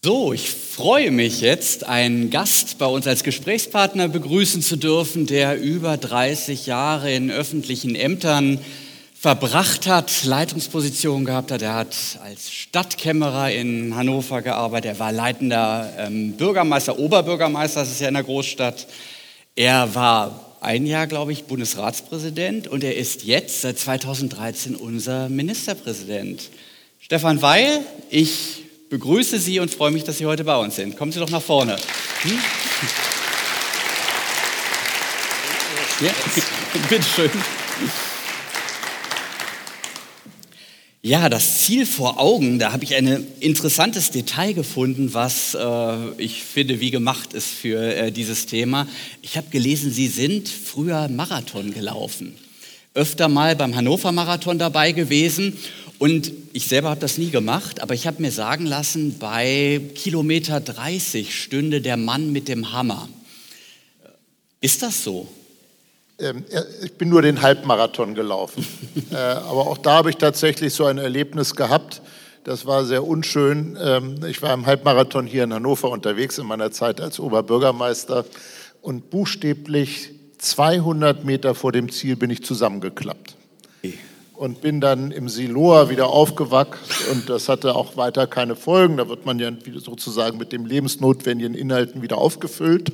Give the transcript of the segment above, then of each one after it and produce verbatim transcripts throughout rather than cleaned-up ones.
So, ich freue mich jetzt, einen Gast bei uns als Gesprächspartner begrüßen zu dürfen, der über dreißig Jahre in öffentlichen Ämtern verbracht hat, Leitungspositionen gehabt hat. Er hat als Stadtkämmerer in Hannover gearbeitet, er war leitender ähm, Bürgermeister, Oberbürgermeister, das ist ja in der Großstadt. Er war ein Jahr, glaube ich, Bundesratspräsident und er ist jetzt seit zweitausenddreizehn unser Ministerpräsident. Stefan Weil, ich begrüße Sie und freue mich, dass Sie heute bei uns sind. Kommen Sie doch nach vorne. Hm? Ja, bitte schön. Ja, das Ziel vor Augen, da habe ich ein interessantes Detail gefunden, was äh, ich finde, wie gemacht ist für äh, dieses Thema. Ich habe gelesen, Sie sind früher Marathon gelaufen. Öfter mal beim Hannover Marathon dabei gewesen. Und ich selber habe das nie gemacht, aber ich habe mir sagen lassen, bei Kilometer dreißig stünde der Mann mit dem Hammer. Ist das so? Ähm, ich bin nur den Halbmarathon gelaufen. äh, aber auch da habe ich tatsächlich so ein Erlebnis gehabt. Das war sehr unschön. Ähm, ich war im Halbmarathon hier in Hannover unterwegs in meiner Zeit als Oberbürgermeister und buchstäblich zweihundert Meter vor dem Ziel bin ich zusammengeklappt. Und bin dann im Siloa wieder aufgewacht und das hatte auch weiter keine Folgen. Da wird man ja sozusagen mit dem lebensnotwendigen Inhalten wieder aufgefüllt.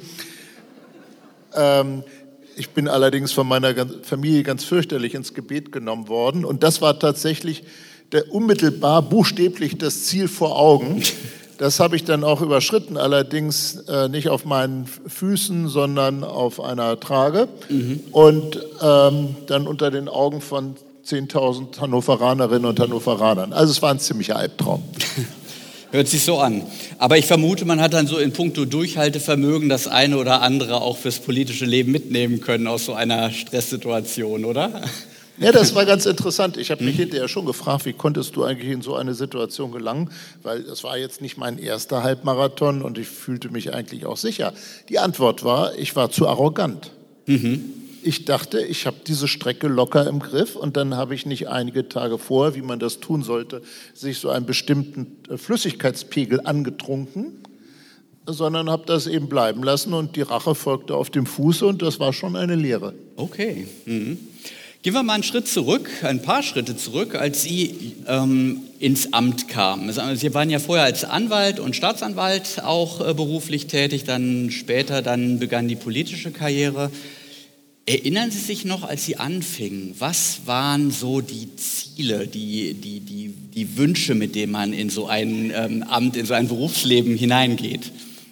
Ähm, ich bin allerdings von meiner Familie ganz fürchterlich ins Gebet genommen worden und das war tatsächlich der unmittelbar buchstäblich das Ziel vor Augen. Das habe ich dann auch überschritten, allerdings äh, nicht auf meinen Füßen, sondern auf einer Trage mhm. und ähm, dann unter den Augen von zehntausend Hannoveranerinnen und Hannoveranern. Also es war ein ziemlicher Albtraum. Hört sich so an. Aber ich vermute, man hat dann so in puncto Durchhaltevermögen das eine oder andere auch fürs politische Leben mitnehmen können aus so einer Stresssituation, oder? Ja, das war ganz interessant. Ich habe mich hinterher schon gefragt, wie konntest du eigentlich in so eine Situation gelangen? Weil das war jetzt nicht mein erster Halbmarathon und ich fühlte mich eigentlich auch sicher. Die Antwort war, ich war zu arrogant. Mhm. Ich dachte, ich habe diese Strecke locker im Griff und dann habe ich nicht einige Tage vorher, wie man das tun sollte, sich so einen bestimmten Flüssigkeitspegel angetrunken, sondern habe das eben bleiben lassen und die Rache folgte auf dem Fuße und das war schon eine Lehre. Okay. Mhm. Gehen wir mal einen Schritt zurück, ein paar Schritte zurück, als Sie ähm, ins Amt kamen. Sie waren ja vorher als Anwalt und Staatsanwalt auch äh, beruflich tätig, dann später dann begann die politische Karriere. Erinnern Sie sich noch, als Sie anfingen, was waren so die Ziele, die, die, die, die Wünsche, mit denen man in so ein ähm, Amt, in so ein Berufsleben hineingeht?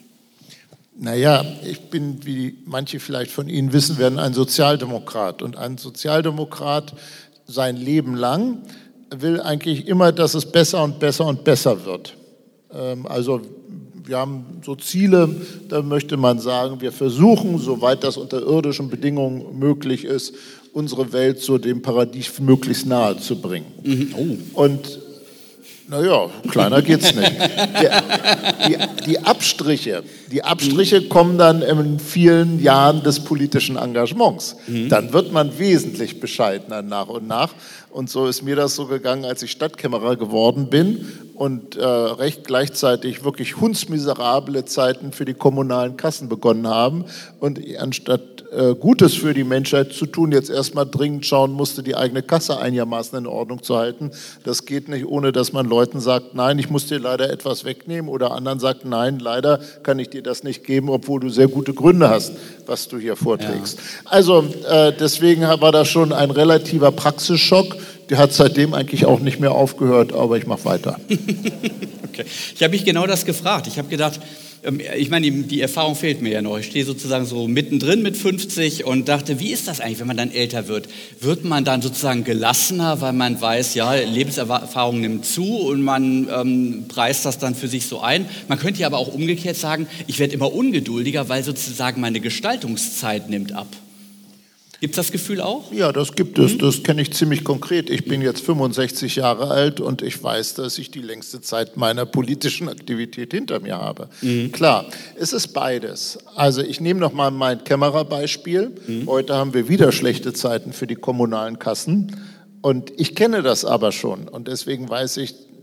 Naja, ich bin, wie manche vielleicht von Ihnen wissen werden, ein Sozialdemokrat. Und ein Sozialdemokrat sein Leben lang will eigentlich immer, dass es besser und besser und besser wird. Ähm, also wir haben so Ziele, da möchte man sagen, wir versuchen, soweit das unter irdischen Bedingungen möglich ist, unsere Welt so dem Paradies möglichst nahe zu bringen. Mhm. Oh. Und naja, kleiner geht's nicht. Die, die, die Abstriche, die Abstriche kommen dann in vielen Jahren des politischen Engagements. Mhm. Dann wird man wesentlich bescheidener nach und nach. Und so ist mir das so gegangen, als ich Stadtkämmerer geworden bin und äh, recht gleichzeitig wirklich hundsmiserable Zeiten für die kommunalen Kassen begonnen haben. Und anstatt äh, Gutes für die Menschheit zu tun, jetzt erstmal dringend schauen musste, die eigene Kasse einigermaßen in Ordnung zu halten. Das geht nicht, ohne dass man Leuten sagt, nein, ich muss dir leider etwas wegnehmen, oder anderen sagt, nein, leider kann ich dir das nicht geben, obwohl du sehr gute Gründe hast, was du hier vorträgst. Ja. Also äh, deswegen war das schon ein relativer Praxisschock. Der hat seitdem eigentlich auch nicht mehr aufgehört, aber ich mache weiter. Okay. Ich habe mich genau das gefragt. Ich habe gedacht, ich meine, die, die Erfahrung fehlt mir ja noch. Ich stehe sozusagen so mittendrin mit fünfzig und dachte, wie ist das eigentlich, wenn man dann älter wird? Wird man dann sozusagen gelassener, weil man weiß, ja, Lebenserfahrung nimmt zu und man ähm, preist das dann für sich so ein? Man könnte ja aber auch umgekehrt sagen, ich werde immer ungeduldiger, weil sozusagen meine Gestaltungszeit nimmt ab. Gibt es das Gefühl auch? Ja, das gibt es. Das kenne ich ziemlich konkret. Ich bin jetzt fünfundsechzig Jahre alt und ich weiß, dass ich die längste Zeit meiner politischen Aktivität hinter mir habe. Mhm. Klar, es ist beides. Also ich nehme noch mal mein Kämmererbeispiel. Mhm. Heute haben wir wieder schlechte Zeiten für die kommunalen Kassen. Und ich kenne das aber schon. Und deswegen weiß ich,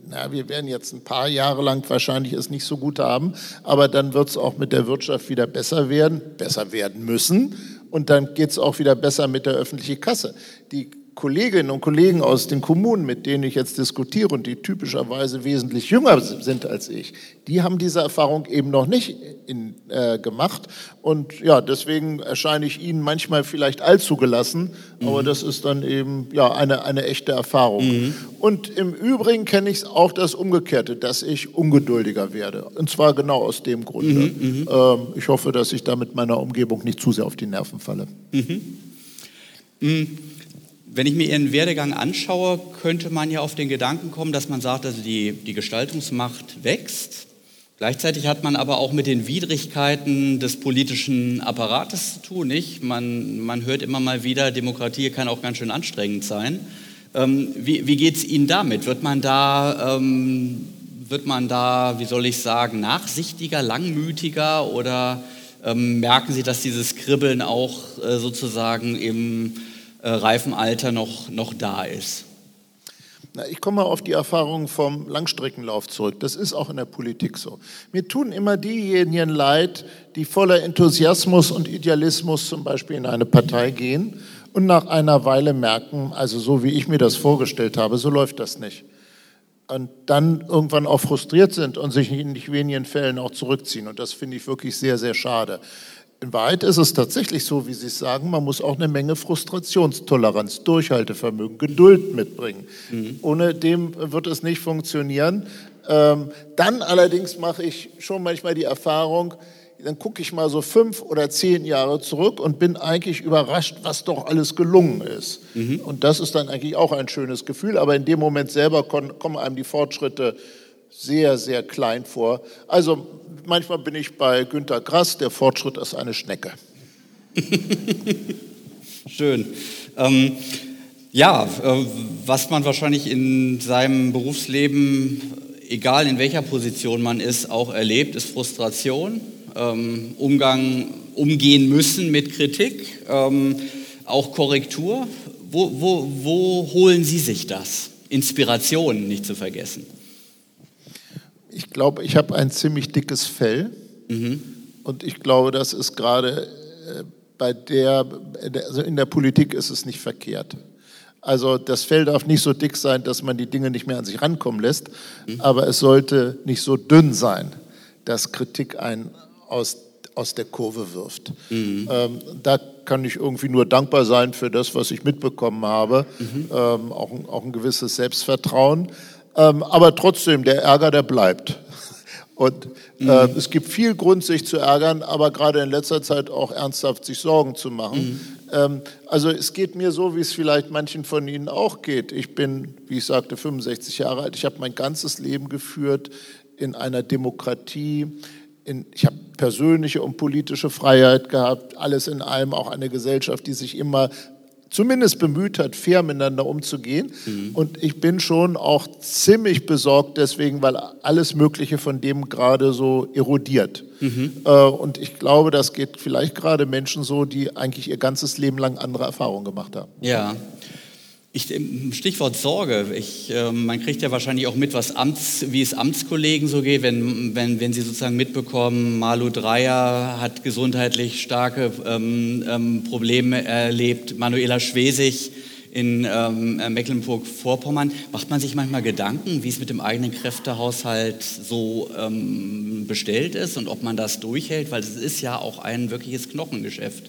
na, wir werden jetzt ein paar Jahre lang wahrscheinlich es nicht so gut haben, aber dann wird es auch mit der Wirtschaft wieder besser werden, besser werden müssen und dann geht es auch wieder besser mit der öffentlichen Kasse. Die Kolleginnen und Kollegen aus den Kommunen, mit denen ich jetzt diskutiere und die typischerweise wesentlich jünger sind als ich, die haben diese Erfahrung eben noch nicht in, äh, gemacht. Und ja, deswegen erscheine ich ihnen manchmal vielleicht allzu gelassen, mhm. aber das ist dann eben ja, eine, eine echte Erfahrung. Mhm. Und im Übrigen kenne ich auch das Umgekehrte, dass ich ungeduldiger werde. Und zwar genau aus dem Grunde. Mhm. Ähm, ich hoffe, dass ich da mit meiner Umgebung nicht zu sehr auf die Nerven falle. Mhm. Mhm. Wenn ich mir Ihren Werdegang anschaue, könnte man ja auf den Gedanken kommen, dass man sagt, also die, die Gestaltungsmacht wächst. Gleichzeitig hat man aber auch mit den Widrigkeiten des politischen Apparates zu tun, nicht? Man, man hört immer mal wieder, Demokratie kann auch ganz schön anstrengend sein. Ähm, wie wie geht es Ihnen damit? Wird man da, ähm, wird man da, wie soll ich sagen, nachsichtiger, langmütiger oder ähm, merken Sie, dass dieses Kribbeln auch äh, sozusagen im reifem Alter noch, noch da ist? Na, ich komme mal auf die Erfahrung vom Langstreckenlauf zurück. Das ist auch in der Politik so. Mir tun immer diejenigen leid, die voller Enthusiasmus und Idealismus zum Beispiel in eine Partei gehen und nach einer Weile merken, also so wie ich mir das vorgestellt habe, so läuft das nicht. Und dann irgendwann auch frustriert sind und sich in nicht wenigen Fällen auch zurückziehen. Und das finde ich wirklich sehr, sehr schade. In Wahrheit ist es tatsächlich so, wie Sie es sagen, man muss auch eine Menge Frustrationstoleranz, Durchhaltevermögen, Geduld mitbringen. Mhm. Ohne dem wird es nicht funktionieren. Ähm, dann allerdings mache ich schon manchmal die Erfahrung, dann gucke ich mal so fünf oder zehn Jahre zurück und bin eigentlich überrascht, was doch alles gelungen ist. Mhm. Und das ist dann eigentlich auch ein schönes Gefühl, aber in dem Moment selber kommen einem die Fortschritte sehr, sehr klein vor. Also manchmal bin ich bei Günter Grass, der Fortschritt ist eine Schnecke. Schön. Ähm, ja, äh, was man wahrscheinlich in seinem Berufsleben, egal in welcher Position man ist, auch erlebt, ist Frustration, ähm, Umgang, umgehen müssen mit Kritik, ähm, auch Korrektur. Wo, wo, wo holen Sie sich das? Inspiration nicht zu vergessen. Ich glaube, ich habe ein ziemlich dickes Fell mhm. und ich glaube, das ist gerade bei der, also in der Politik ist es nicht verkehrt. Also das Fell darf nicht so dick sein, dass man die Dinge nicht mehr an sich rankommen lässt, mhm. aber es sollte nicht so dünn sein, dass Kritik einen aus, aus der Kurve wirft. Mhm. Ähm, da kann ich irgendwie nur dankbar sein für das, was ich mitbekommen habe, mhm. ähm, auch, auch ein gewisses Selbstvertrauen. Ähm, aber trotzdem, der Ärger, der bleibt. Und äh, mhm. es gibt viel Grund, sich zu ärgern, aber gerade in letzter Zeit auch ernsthaft sich Sorgen zu machen. Mhm. Ähm, also es geht mir so, wie es vielleicht manchen von Ihnen auch geht. Ich bin, wie ich sagte, fünfundsechzig Jahre alt. Ich habe mein ganzes Leben geführt in einer Demokratie. In, ich habe persönliche und politische Freiheit gehabt. Alles in allem auch eine Gesellschaft, die sich immer zumindest bemüht hat, fair miteinander umzugehen. Mhm. Und ich bin schon auch ziemlich besorgt deswegen, weil alles Mögliche von dem gerade so erodiert. Mhm. Äh, und ich glaube, das geht vielleicht gerade Menschen so, die eigentlich ihr ganzes Leben lang andere Erfahrungen gemacht haben. Ja. Ich, Stichwort Sorge. Ich, äh, man kriegt ja wahrscheinlich auch mit, was Amts, wie es Amtskollegen so geht, wenn, wenn, wenn Sie sozusagen mitbekommen, Malu Dreyer hat gesundheitlich starke ähm, ähm, Probleme erlebt, Manuela Schwesig in ähm, Mecklenburg-Vorpommern. Macht man sich manchmal Gedanken, wie es mit dem eigenen Kräftehaushalt so ähm, bestellt ist und ob man das durchhält? Weil es ist ja auch ein wirkliches Knochengeschäft.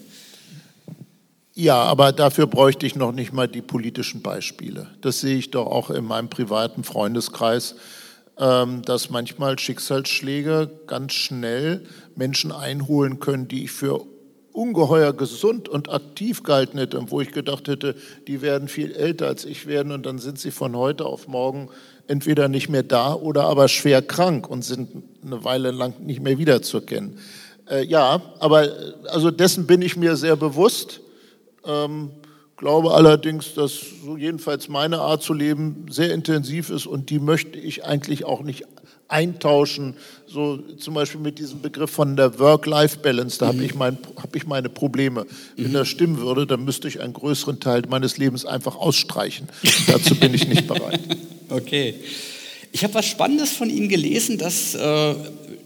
Ja, aber dafür bräuchte ich noch nicht mal die politischen Beispiele. Das sehe ich doch auch in meinem privaten Freundeskreis, dass manchmal Schicksalsschläge ganz schnell Menschen einholen können, die ich für ungeheuer gesund und aktiv gehalten hätte und wo ich gedacht hätte, die werden viel älter als ich werden und dann sind sie von heute auf morgen entweder nicht mehr da oder aber schwer krank und sind eine Weile lang nicht mehr wiederzuerkennen. Äh, ja, aber also dessen bin ich mir sehr bewusst. Ähm, glaube allerdings, dass so jedenfalls meine Art zu leben sehr intensiv ist und die möchte ich eigentlich auch nicht eintauschen, so zum Beispiel mit diesem Begriff von der Work-Life-Balance, da mhm. habe ich, mein, hab ich meine Probleme. Wenn mhm. das stimmen würde, dann müsste ich einen größeren Teil meines Lebens einfach ausstreichen. Dazu bin ich nicht bereit. Okay. Ich habe was Spannendes von Ihnen gelesen, das äh,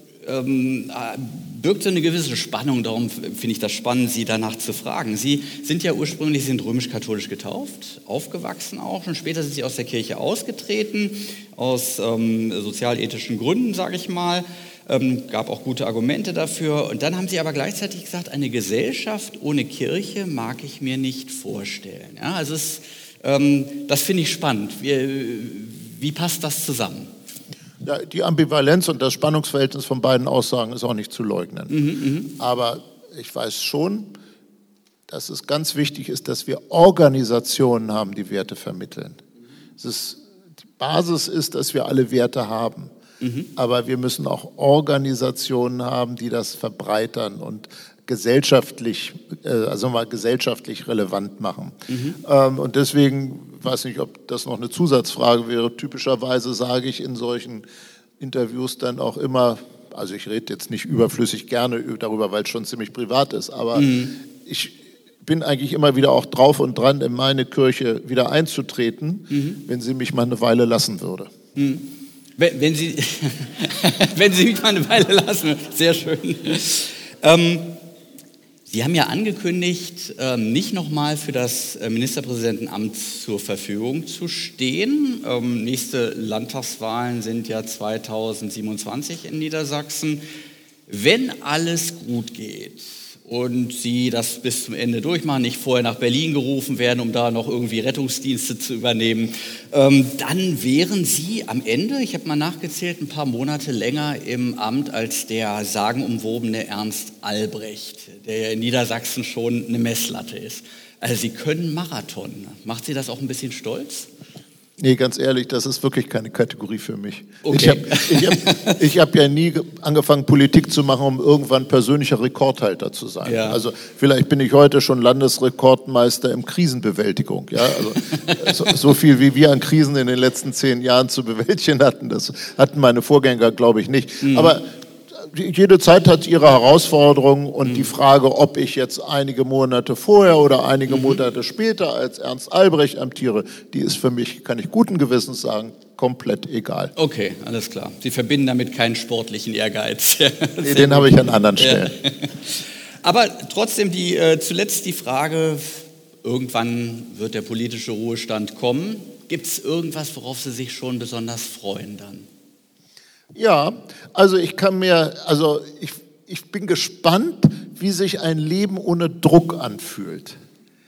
ähm, birgt so eine gewisse Spannung, darum finde ich das spannend, Sie danach zu fragen. Sie sind ja ursprünglich, Sie sind römisch-katholisch getauft, aufgewachsen auch, und später sind Sie aus der Kirche ausgetreten, aus ähm, sozialethischen Gründen, sage ich mal. Ähm, gab auch gute Argumente dafür. Und dann haben Sie aber gleichzeitig gesagt, eine Gesellschaft ohne Kirche mag ich mir nicht vorstellen. Ja, also es, ähm, das finde ich spannend. Wie, wie passt das zusammen? Ja, die Ambivalenz und das Spannungsverhältnis von beiden Aussagen ist auch nicht zu leugnen. Mhm, aber ich weiß schon, dass es ganz wichtig ist, dass wir Organisationen haben, die Werte vermitteln. Es ist, die Basis ist, dass wir alle Werte haben. Mhm. Aber wir müssen auch Organisationen haben, die das verbreitern und gesellschaftlich, also mal gesellschaftlich relevant machen. Mhm. Ähm, und deswegen, weiß nicht, ob das noch eine Zusatzfrage wäre, typischerweise sage ich in solchen Interviews dann auch immer, also ich rede jetzt nicht überflüssig gerne darüber, weil es schon ziemlich privat ist, aber mhm. ich bin eigentlich immer wieder auch drauf und dran, in meine Kirche wieder einzutreten, mhm. wenn sie mich mal eine Weile lassen würde. Mhm. Wenn, wenn, Sie, wenn Sie mich mal eine Weile lassen, sehr schön. Ähm, Sie haben ja angekündigt, ähm, nicht nochmal für das Ministerpräsidentenamt zur Verfügung zu stehen. Ähm, nächste Landtagswahlen sind ja zweitausendsiebenundzwanzig in Niedersachsen. Wenn alles gut geht und Sie das bis zum Ende durchmachen, nicht vorher nach Berlin gerufen werden, um da noch irgendwie Rettungsdienste zu übernehmen, ähm, dann wären Sie am Ende, ich habe mal nachgezählt, ein paar Monate länger im Amt als der sagenumwobene Ernst Albrecht, der ja in Niedersachsen schon eine Messlatte ist. Also Sie können Marathon. Macht Sie das auch ein bisschen stolz? Nee, ganz ehrlich, das ist wirklich keine Kategorie für mich. Okay. Ich habe ich hab, ich hab ja nie angefangen, Politik zu machen, um irgendwann persönlicher Rekordhalter zu sein. Ja. Also vielleicht bin ich heute schon Landesrekordmeister im Krisenbewältigung. Ja? Also, so, so viel, wie wir an Krisen in den letzten zehn Jahren zu bewältigen hatten, das hatten meine Vorgänger, glaube ich, nicht. Mhm. Aber jede Zeit hat ihre Herausforderungen und mhm. die Frage, ob ich jetzt einige Monate vorher oder einige mhm. Monate später als Ernst Albrecht amtiere, die ist für mich, kann ich guten Gewissens sagen, komplett egal. Okay, alles klar. Sie verbinden damit keinen sportlichen Ehrgeiz. Nee, den habe ich an anderen Stellen. Ja. Aber trotzdem die, äh, zuletzt die Frage, irgendwann wird der politische Ruhestand kommen. Gibt es irgendwas, worauf Sie sich schon besonders freuen dann? Ja, also ich kann mir, also ich, ich bin gespannt, wie sich ein Leben ohne Druck anfühlt.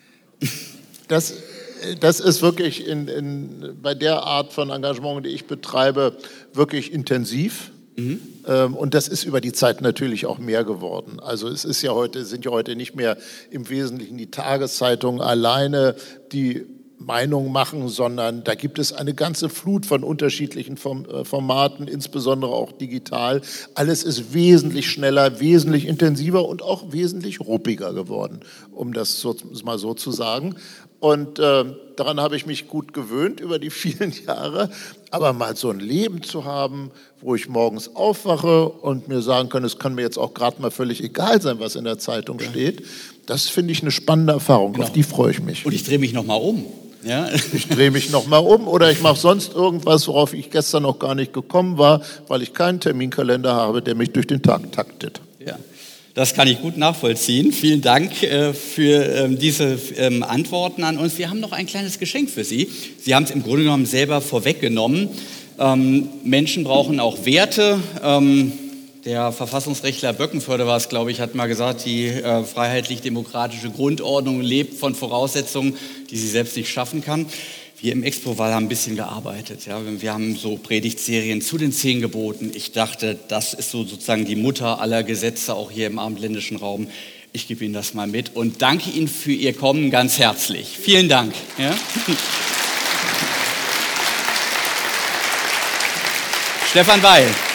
Das, das ist wirklich in, in, bei der Art von Engagement, die ich betreibe, wirklich intensiv. Mhm. Ähm, und das ist über die Zeit natürlich auch mehr geworden. Also es ist ja heute, sind ja heute nicht mehr im Wesentlichen die Tageszeitungen alleine, die Meinung machen, sondern da gibt es eine ganze Flut von unterschiedlichen Formaten, insbesondere auch digital. Alles ist wesentlich schneller, wesentlich intensiver und auch wesentlich ruppiger geworden, um das so, mal so zu sagen. Und äh, daran habe ich mich gut gewöhnt über die vielen Jahre. Aber mal so ein Leben zu haben, wo ich morgens aufwache und mir sagen kann, es kann mir jetzt auch gerade mal völlig egal sein, was in der Zeitung steht, das finde ich eine spannende Erfahrung. Genau. Auf die freue ich mich. Und ich drehe mich nochmal um. Ja. Ich drehe mich nochmal um oder ich mache sonst irgendwas, worauf ich gestern noch gar nicht gekommen war, weil ich keinen Terminkalender habe, der mich durch den Tag taktet. Ja, das kann ich gut nachvollziehen. Vielen Dank äh, für ähm, diese ähm, Antworten an uns. Wir haben noch ein kleines Geschenk für Sie. Sie haben es im Grunde genommen selber vorweggenommen. Ähm, Menschen brauchen auch Werte. Ähm, Der Verfassungsrechtler Böckenförde war es, glaube ich, hat mal gesagt, die äh, freiheitlich-demokratische Grundordnung lebt von Voraussetzungen, die sie selbst nicht schaffen kann. Wir im Expo-Wahl haben ein bisschen gearbeitet. Ja. Wir haben so Predigtserien zu den zehn Geboten. Ich dachte, das ist so sozusagen die Mutter aller Gesetze, auch hier im abendländischen Raum. Ich gebe Ihnen das mal mit und danke Ihnen für Ihr Kommen ganz herzlich. Vielen Dank. Ja. Stefan Weil.